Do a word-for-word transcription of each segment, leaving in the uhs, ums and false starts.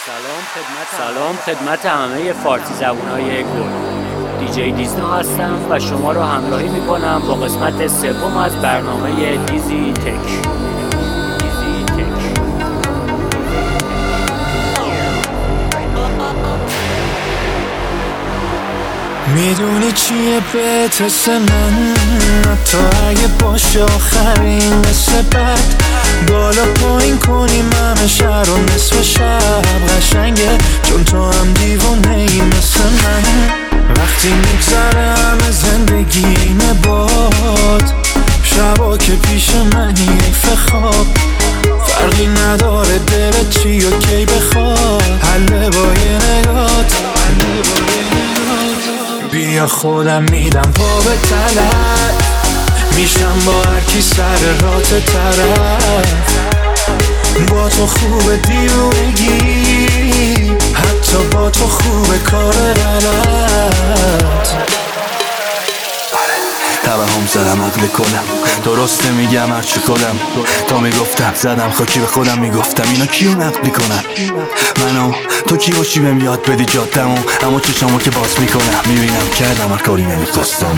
سلام خدمت همه فارسی زبونای گل. دیجی دیزنو هستم و شما رو همراهی میکنم با قسمت سوم از برنامه دیزی تک. میدونی چیه بهت من، حتی اگه باشه آخرین مثل بد بالا پایین کنیم همه شهر و نصف شب قشنگه، چون تو هم دیوونه ای مثل من. وقتی میگذره همه زندگیمه باد، شبا که پیش منی حیف خواب، فرقی نداره دلت چی و کی بخواد، حله با یه نگات، حله با یه نگات. بیا خودم میدم پا به طلب، میشم با هر کی سر رات طرف، با تو خوبه دیوونگی، حتی با تو خوبه کار غلط. تبه هم زدم عقل کلم، درسته میگم هرچی خودم، تا میگفتم زدم خاکی به خودم، میگفتم اینا کیو نقل میکنن، منو تو کی باشی بهم یاد بدی جادمو، اما چشمو که باز میکنم میبینم کردم هر کاری نمیخواستم.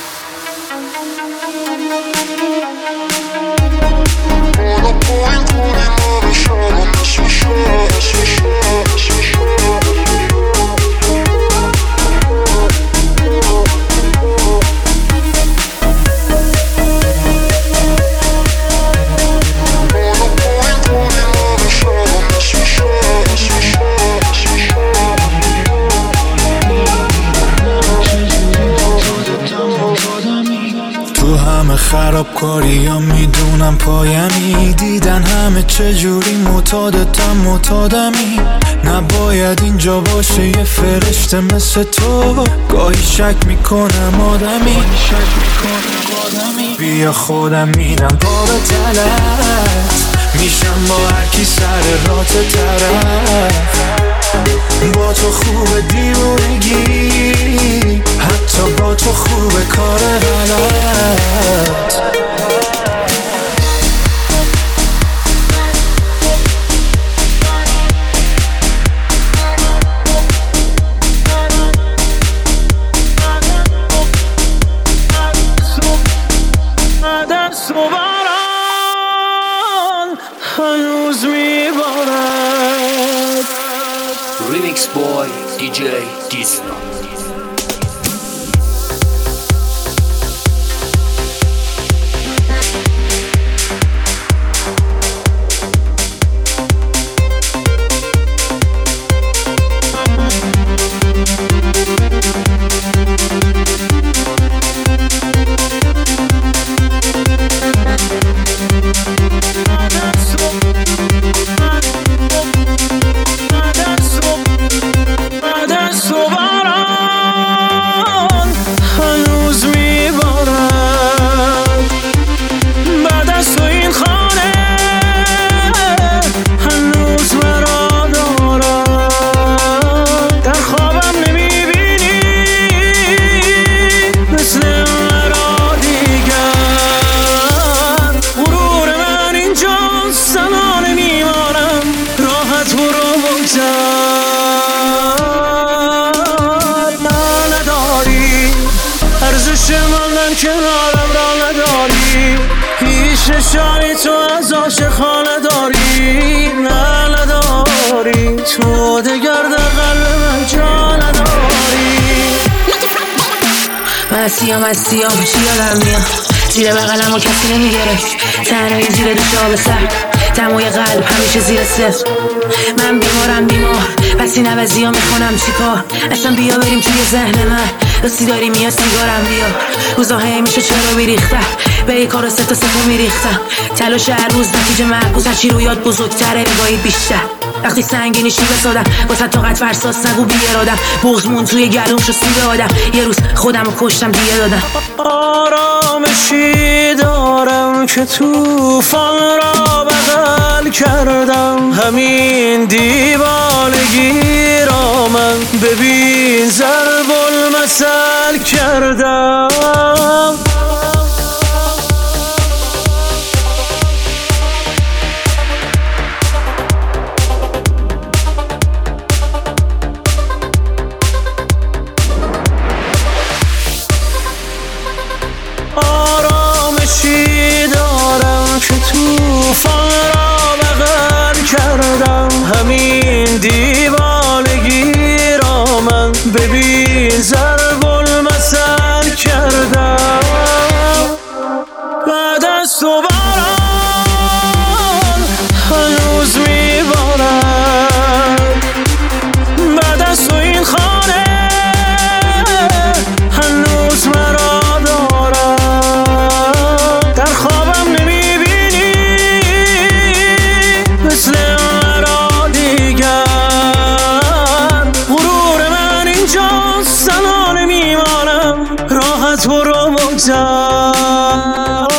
خرابکاری یا میدونم پایمی، دیدن همه چجوری معتادتم معتادمی، نباید اینجا باشه یه فرشته مثل تو، گاهی شک میکنم آدمی. بیا خودم میرم پا به طلت، میشم با هر کی سر رات طرف، با تو خوبه دیوونگی، حتی با تو خوبه کار غلط. هنوز میبارد. Remix Boy دیجی دیزنو. کنارم را نداری، هیچ نشانی تو از عاشقانه داری، نه نداری، تو دگر در قلب من جا نداری. من سیام از سیام چی یادم میاد، زیر بغلم و کسی نمیگرفت، تنهایی زیر دوش آب سر، دمای قلب همیشه زیر صفر. من بیمارم بیمار، پس این عوضی ها میخونم چی کار، اصلا بیا بریم توی ذهن من، راستی داری میاد سیگارم بیا، روزاهی میشه چرا بیریختم، به ای کار سه تا سه تا میریختم، تلاش هر روز نتیجه معکوس، هرچی رویات بزرگتره بگاهی بیشتر، وقتی سنگینیشی بسادم واسه طاقت فرساس نگو بیارادم، بغض مون توی گلوم شو سیب آدم، یه روز خودم رو کشتم دیگه دادم. آرامشی دارم که توفان را بغل کردم، همین دیوانگی را من ببین ضرب المثل کردم. کجا؟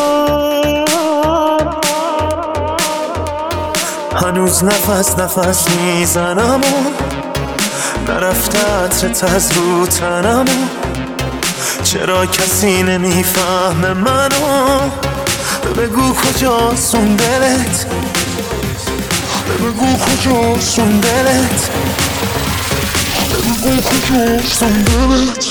هنوز نفس نفس میزنم و نرفته عطرت از رو تنم و چرا کسی نمیفهمه منو؟ بگو کجاست اون دلت، بگو کجاست اون دلت، بگو کجاست اون دلت.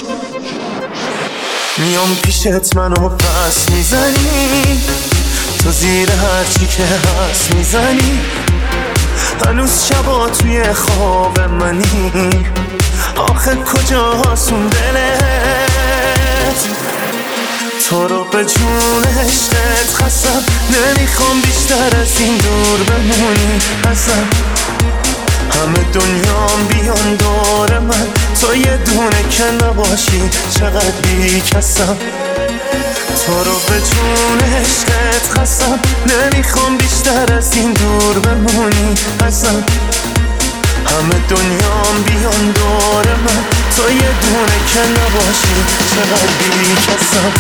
میام پیشت منو پس میزنی، تو زیر هرچی که هست میزنی، هنوز شبا توی خواب منی، آخه کجاست اون دلت؟ تو رو به جون عشقت خستم، نمیخوام بیشتر از این دور بمونی ازم. همه دنیام بیان دور من، تو یه دونه که نباشی چقدر بی کسم. تو رو به جون عشقت خستم، نمیخوام بیشتر از این دور بمونی ازم. همه دنیام بیان دور من، تو یه دونه که نباشی چقدر بی کسم.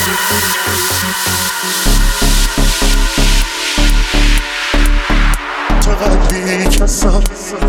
چقدر بی کسم.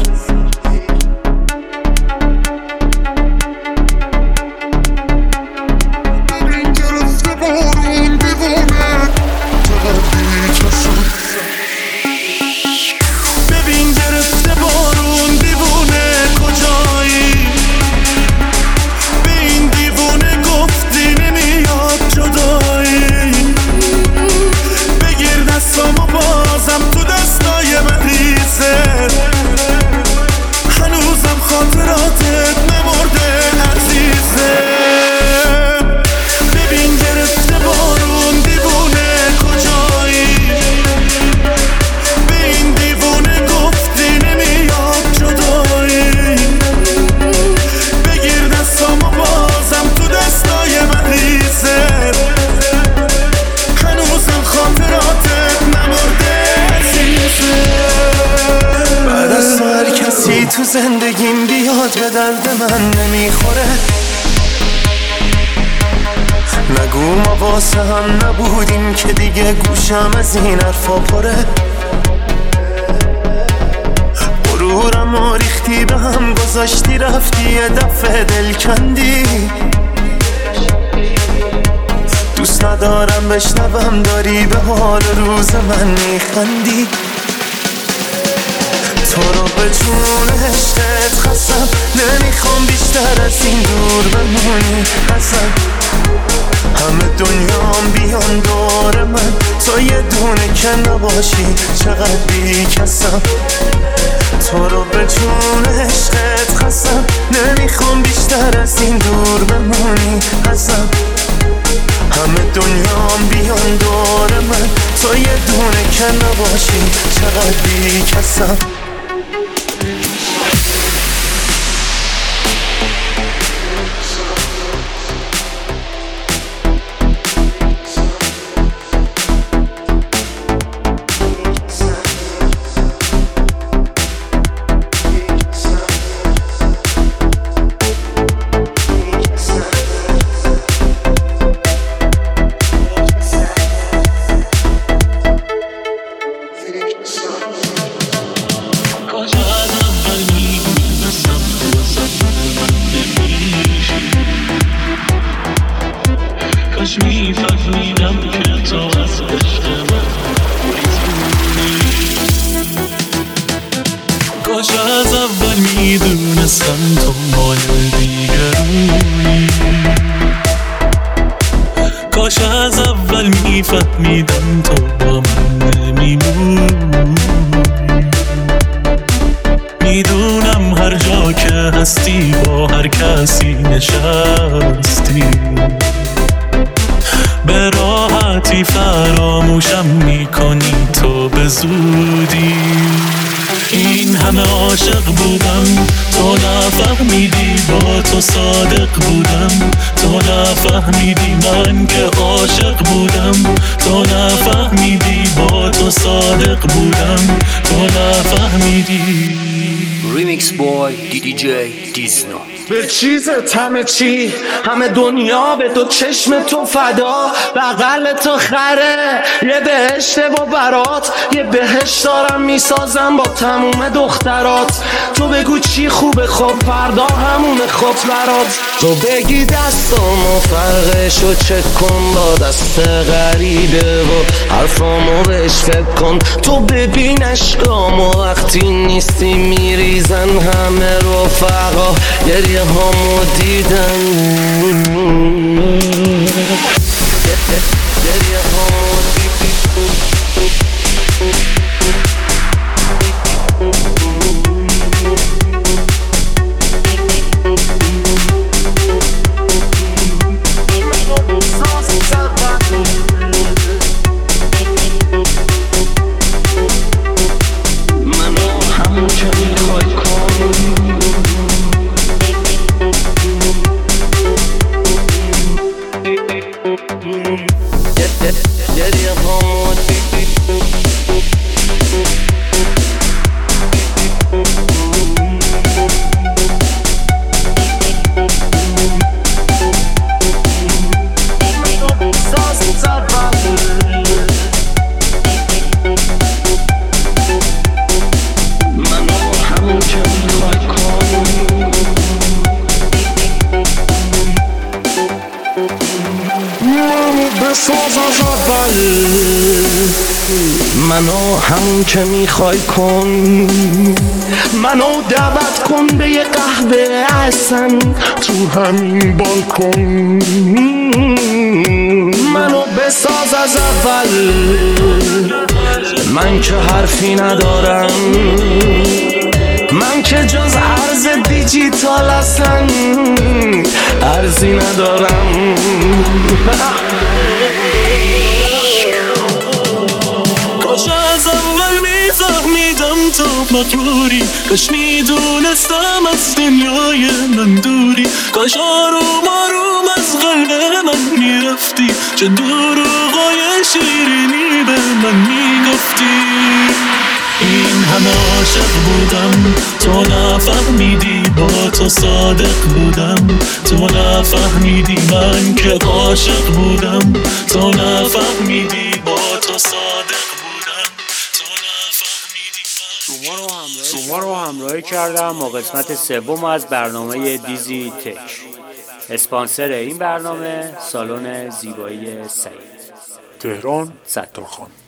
ببین گرفته بارون دیوونه کجایی؟ به این دیوونه گفتی نمیاد جدایی. بگیر دستامو بازم تو دستای من ریزه، هنوزم خاطراتت نمرده عزیزه. ببین گرفته بارون دیوونه کجایی؟ به این دیوونه گفتی نمیاد جدایی. بگیر دستامو بازم تو دستای من ریزه، هنوزم خاطراتت نمرده عزیزه. بعد از تو هر کسی تو زندگیم بیاد به درد من نمیخوره. نگو ما واسه هم نبودیم که دیگه گوشم از این حرفا پره. غرورم و ریختی به هم گذاشتی، رفتی یه دفعه دل کندی. دوست ندارم بشنوم داری به حال روز من میخندی. تو رو به جون عشقت خستم، نمیخوام بیشتر از این دور بمونی ازم. همه دنیام بیان دور من، تو یه دونه که نباشی چقدر بی کسم. تو رو به جون عشقت خستم، نمیخوام بیشتر از این دور بمونی ازم. همه دنیام بیان دور من، تو یه دونه که نباشی چقدر بی کسم. کاش میفهمیدم که تو از عشق من میزونی. کاش از اول میدونستم تو مال دیگرونی. کاش از اول میفهمیدم تو با من نمیمونی. میدونم هر جا که هستی با هر کسی نشستی، به راحتی فراموشم میکنی تو به زودی. این همه عاشق بودم تو نفهمیدی، با تو صادق بودم تو نفهمیدی. من که عاشق بودم تو نفهمیدی، با تو صادق بودم تو نفهمیدی. Remix boy دی جی دیزنو. به چیزت همه چی، همه دنیا به تو چشم تو فدا، بغل تو خره یه بهشت و برات، یه بهشت دارم میسازم با تموم دخترات. تو بگو چی خوبه خب فردا همونه خود برات. تو بگی دستامو فرقشو چک کن با دست غریبه و حرفامو بهش فکر کن. تو ببین عشقامو وقتی نیستی میریزن همه رفقا، گریه هامو دیدن گریه هامو گریه هامو بساز از اول، منو همون که میخوای کن. منو دعوت کن به یه قهوه احسن تو همین بالکن. منو بساز از اول، من که حرفی ندارم، من که جز ارز دیجیتال اصلا ارزی ندارم. کاش از اول میفهمیدم تو مغروری، کاش میدونستم از دنیای من دوری، کاش آروم آروم از قلب من میرفتی، چه دروغای شیرینی به من میگفتی. این همه عاشق بودم تو نفهمیدی، با تو صادق بودم تو نفهمیدی، من که عاشق بودم تو نفهمیدی، با تو صادق بودم تو نفهمیدی. شما رو همراهی شما رو همراهی کردم با قسمت سوم از برنامه دیزی تک. اسپانسر این برنامه سالن زیبایی سعید، تهران ستارخان.